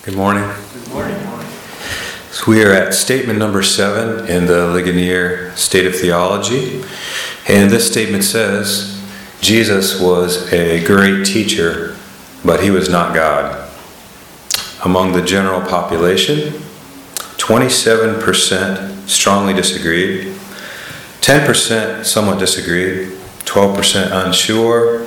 Good morning. Good morning. So we are at statement number 7 in the Ligonier State of Theology. And this statement says, Jesus was a great teacher, but he was not God. Among the general population, 27% strongly disagreed, 10% somewhat disagreed, 12% unsure,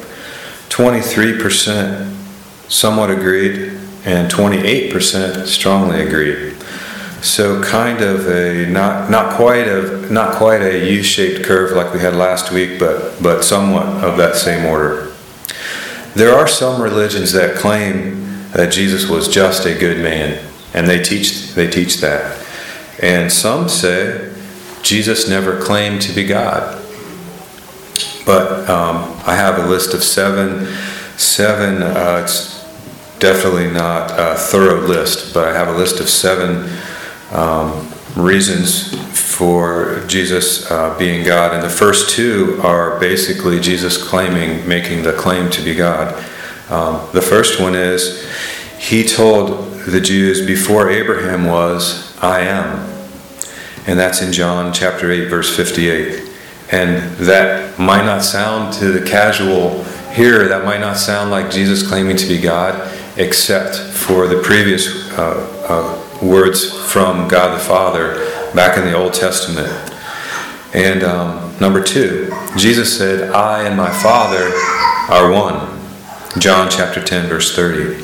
23% somewhat agreed, and 28% strongly agreed. So kind of a not quite a U-shaped curve like we had last week, but somewhat of that same order. There are some religions that claim that Jesus was just a good man, and they teach that. And some say Jesus never claimed to be God. But I have a list of seven. It's definitely not a thorough list, but I have a list of 7 reasons for Jesus being God. And the first 2 are basically Jesus making the claim to be God. The first one is, he told the Jews, before Abraham was, I am. And that's in John chapter 8, verse 58. And that might not sound to the casual hearer, that might not sound like Jesus claiming to be God, except for the previous words from God the Father back in the Old Testament. And number 2, Jesus said, I and my Father are one. John chapter 10, verse 30.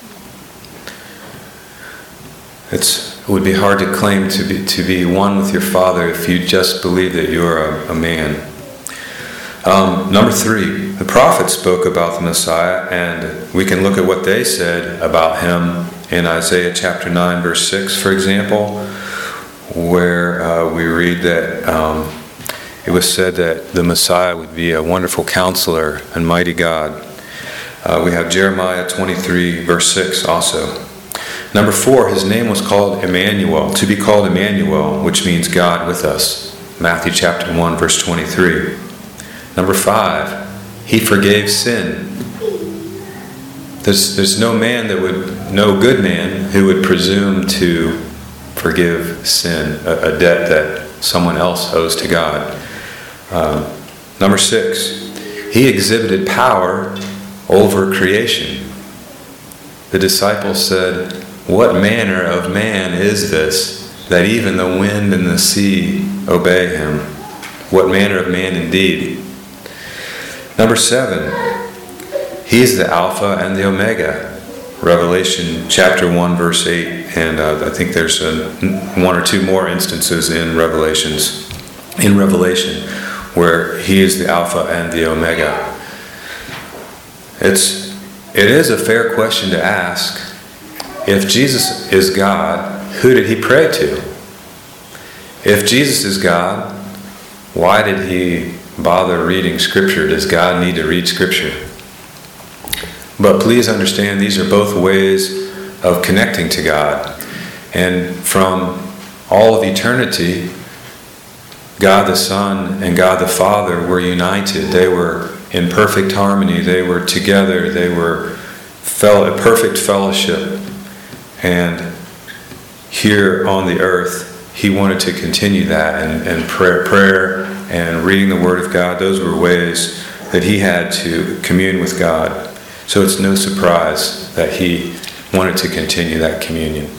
It would be hard to claim to be one with your Father if you just believe that you're a man. Number 3, the prophets spoke about the Messiah, and we can look at what they said about him in Isaiah chapter 9, verse 6, for example, where we read that it was said that the Messiah would be a wonderful counselor and mighty God. We have Jeremiah 23, verse 6 also. Number 4, his name was called Emmanuel, to be called Emmanuel, which means God with us. Matthew chapter 1, verse 23. Number 5, he forgave sin. There's no good man who would presume to forgive sin, a debt that someone else owes to God. Number 6, he exhibited power over creation. The disciples said, what manner of man is this, that even the wind and the sea obey him? What manner of man indeed? Number 7, he's the Alpha and the Omega. Revelation chapter 1, verse 8, and I think there's 1 or 2 more instances in Revelation where he is the Alpha and the Omega. It is a fair question to ask. If Jesus is God, who did he pray to? If Jesus is God, why did he bother reading Scripture? Does God need to read Scripture? But please understand, these are both ways of connecting to God. And from all of eternity, God the Son and God the Father were united. They were in perfect harmony. They were together. They were a perfect fellowship. And here on the earth, he wanted to continue that. And prayer and reading the Word of God, those were ways that he had to commune with God. So it's no surprise that he wanted to continue that communion.